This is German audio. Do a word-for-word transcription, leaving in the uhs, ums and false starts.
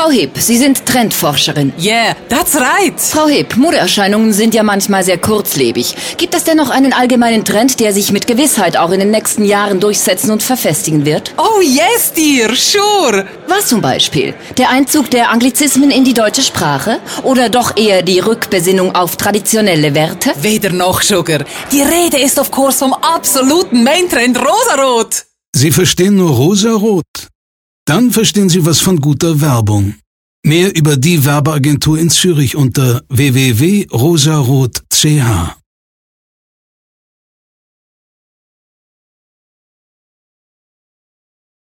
Frau Heb, Sie sind Trendforscherin. Yeah, that's right. Frau Heb, Modeerscheinungen sind ja manchmal sehr kurzlebig. Gibt es denn noch einen allgemeinen Trend, der sich mit Gewissheit auch in den nächsten Jahren durchsetzen und verfestigen wird? Oh yes, dear, sure. Was zum Beispiel? Der Einzug der Anglizismen in die deutsche Sprache? Oder doch eher die Rückbesinnung auf traditionelle Werte? Weder noch, Sugar. Die Rede ist of course vom absoluten Maintrend Rosarot. Sie verstehen nur Rosarot? Dann verstehen Sie was von guter Werbung. Mehr über die Werbeagentur in Zürich unter w w w punkt rosarot punkt c h.